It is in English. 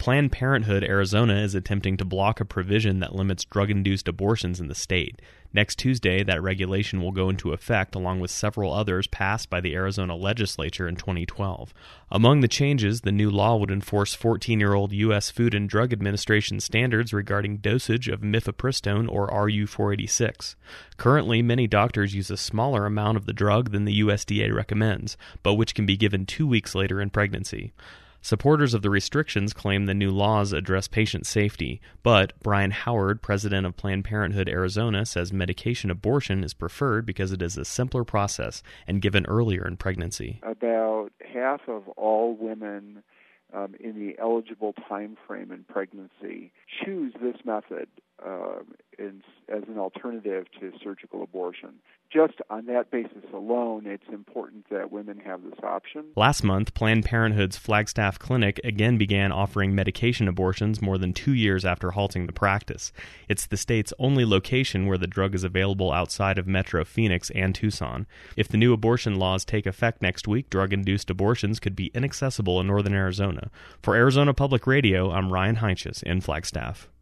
Planned Parenthood Arizona is attempting to block a provision that limits drug-induced abortions in the state. Next Tuesday, that regulation will go into effect, along with several others passed by the Arizona legislature in 2012. Among the changes, the new law would enforce 14-year-old U.S. Food and Drug Administration standards regarding dosage of mifepristone or RU-486. Currently, many doctors use a smaller amount of the drug than the USDA recommends, but which can be given 2 weeks later in pregnancy. Supporters of the restrictions claim the new laws address patient safety, but Brian Howard, president of Planned Parenthood Arizona, says medication abortion is preferred because it is a simpler process and given earlier in pregnancy. About half of all women in the eligible time frame in pregnancy choose this method as an alternative to surgical abortion. Just on that basis alone, it's important that women have this option. Last month, Planned Parenthood's Flagstaff Clinic again began offering medication abortions more than 2 years after halting the practice. It's the state's only location where the drug is available outside of Metro Phoenix and Tucson. If the new abortion laws take effect next week, drug-induced abortions could be inaccessible in northern Arizona. For Arizona Public Radio, I'm Ryan Heinches in Flagstaff.